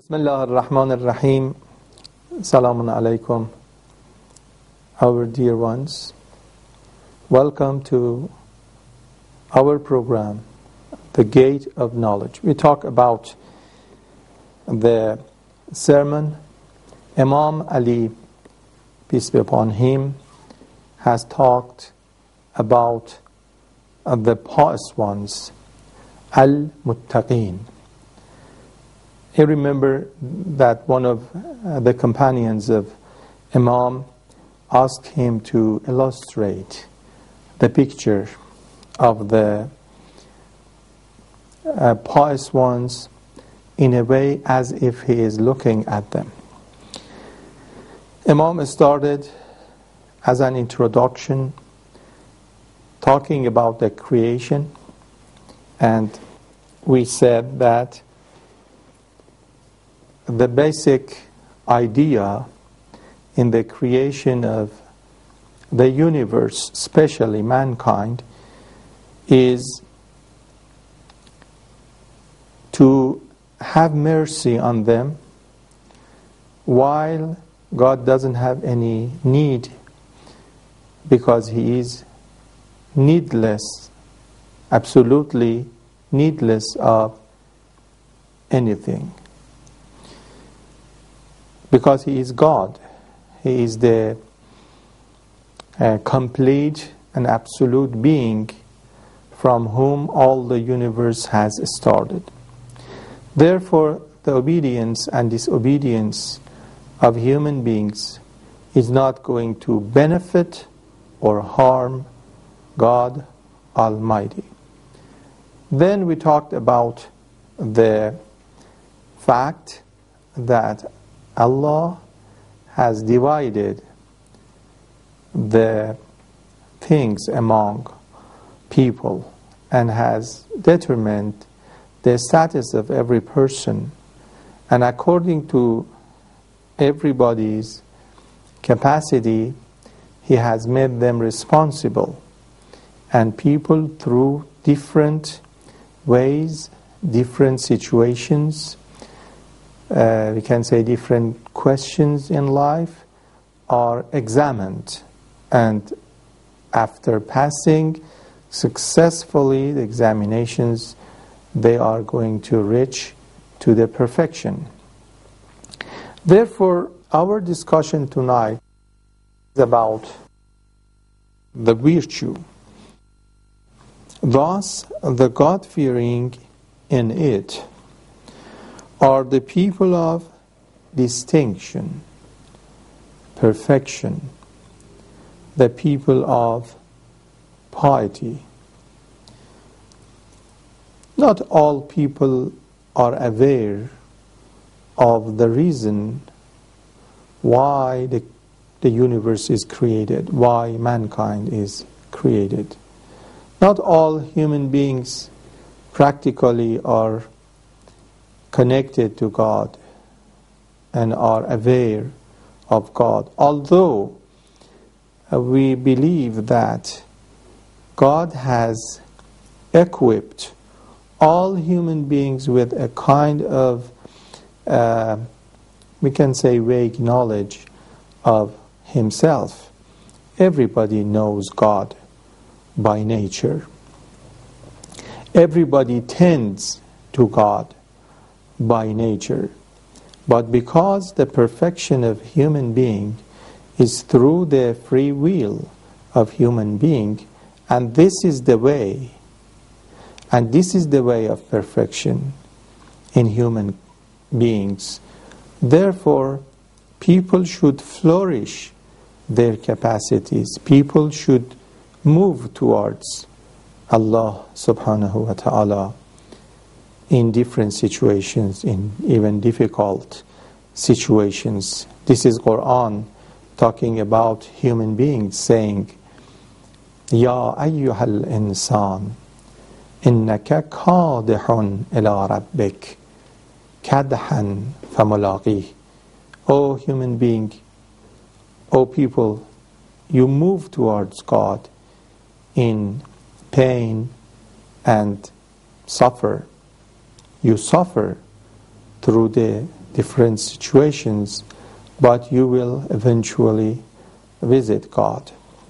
Bismillah ar-Rahman ar-Rahim. Salamun alaikum, our dear ones. Welcome to our program, The Gate of Knowledge. We talk about the sermon. Imam Ali, peace be upon him, has talked about the pious ones, al-muttaqeen. You remember that one of the companions of Imam asked him to illustrate the picture of the pious ones in a way as if he is looking at them. Imam started as an introduction talking about the creation, and we said that the basic idea in the creation of the universe, especially mankind, is to have mercy on them while God doesn't have any need, because He is needless, absolutely needless of anything. Because He is God. He is the complete and absolute being from whom all the universe has started. Therefore, the obedience and disobedience of human beings is not going to benefit or harm God Almighty. Then we talked about the fact that Allah has divided the things among people and has determined the status of every person, and according to everybody's capacity He has made them responsible, and people through different ways, different situations, we can say different questions in life, are examined, and after passing successfully the examinations, they are going to reach to the perfection. Therefore, our discussion tonight is about the virtue. Thus, the God-fearing in it are the people of distinction, perfection, the people of piety. Not all people are aware of the reason why the universe is created, why mankind is created. Not all human beings practically are connected to God and are aware of God. Although we believe that God has equipped all human beings with a kind of, we can say, vague knowledge of Himself. Everybody knows God by nature. Everybody tends to God by nature. But because the perfection of human being is through the free will of human being, and this is the way, and this is the way of perfection in human beings, therefore people should flourish their capacities. People should move towards Allah subhanahu wa ta'ala in different situations, in even difficult situations. This is Quran talking about human beings saying, Ya ayyuhal insan, innaka kadihun ila rabbik, kadhan famulaqih. O human being, O people, you move towards God in pain and suffer. You suffer through the different situations, but you will eventually visit God.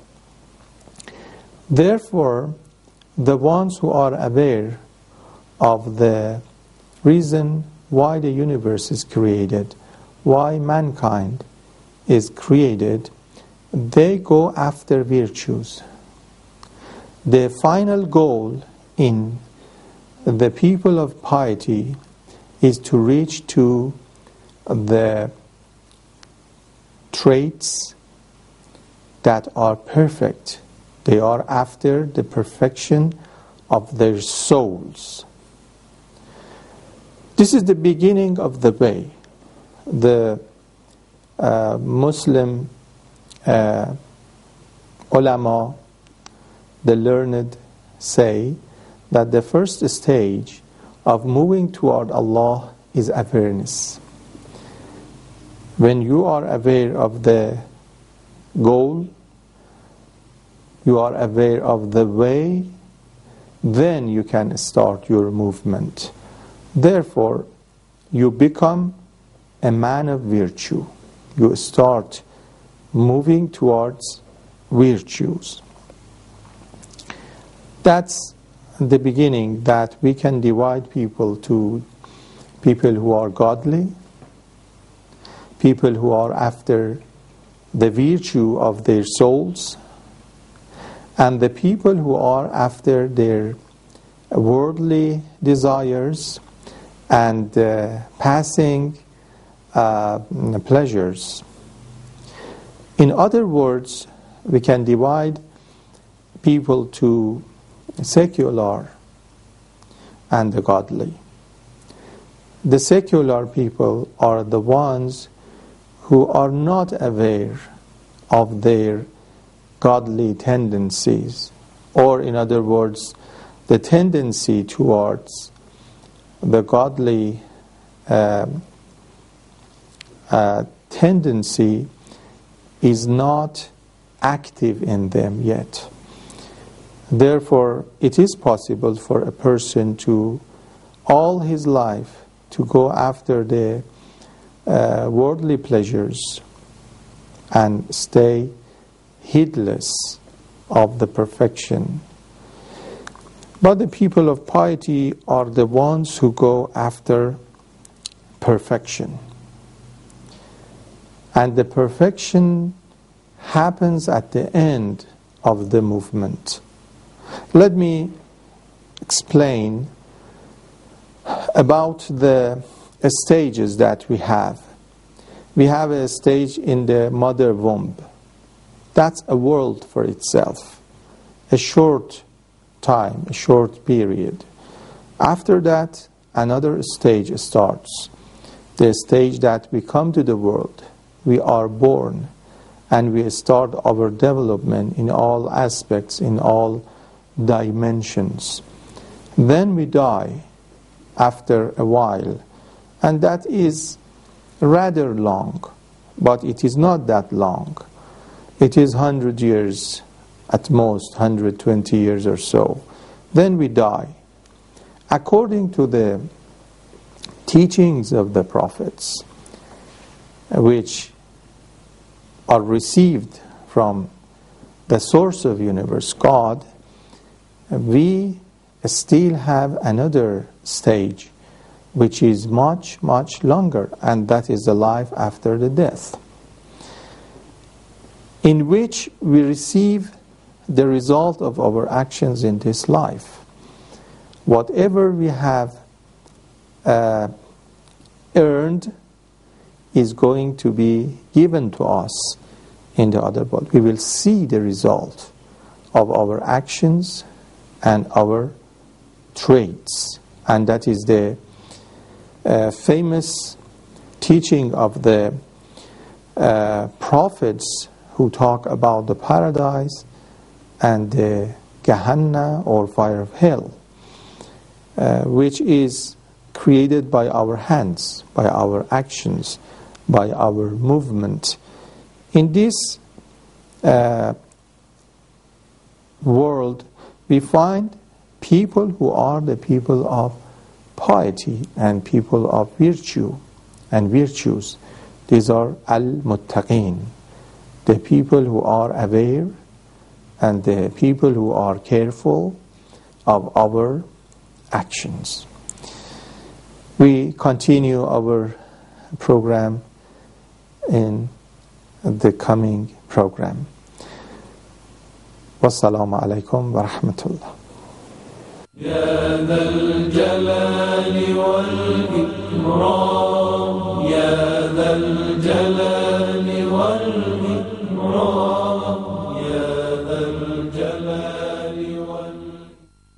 Therefore, the ones who are aware of the reason why the universe is created, why mankind is created, they go after virtues. The final goal in the people of piety is to reach to the traits that are perfect. They are after the perfection of their souls. This is the beginning of the way. The Muslim ulama, the learned, say that the first stage of moving toward Allah is awareness. When you are aware of the goal, you are aware of the way, then you can start your movement. Therefore, you become a man of virtue. You start moving towards virtues. That's the beginning, that we can divide people to people who are godly, people who are after the virtue of their souls, and the people who are after their worldly desires and passing pleasures. In other words, we can divide people to secular and the godly. The secular people are the ones who are not aware of their godly tendencies, or in other words, the tendency towards the godly tendency is not active in them yet. Therefore, it is possible for a person to, all his life, to go after the worldly pleasures and stay heedless of the perfection. But the people of piety are the ones who go after perfection. And the perfection happens at the end of the movement. Let me explain about the stages that we have. We have a stage in the mother womb. That's a world for itself. A short time, a short period. After that, another stage starts. The stage that we come to the world. We are born and we start our development in all aspects, in all dimensions. Then we die after a while, and that is rather long, but it is not that long. It is 100 years at most, 120 years or so. Then we die. According to the teachings of the prophets, which are received from the source of universe, God, we still have another stage which is much, much longer, and that is the life after the death, in which we receive the result of our actions in this life. Whatever we have earned is going to be given to us in the other world. We will see the result of our actions and our traits. And that is the famous teaching of the prophets who talk about the paradise and the Gehenna or fire of hell, which is created by our hands, by our actions, by our movement. In this world, we find people who are the people of piety and people of virtue and virtues. These are al-muttaqin, the people who are aware and the people who are careful of our actions. We continue our program in the coming program. Wassalamu alaikum wa rahmatullah. يا ذا الجلال والإكرام يا ذا الجلال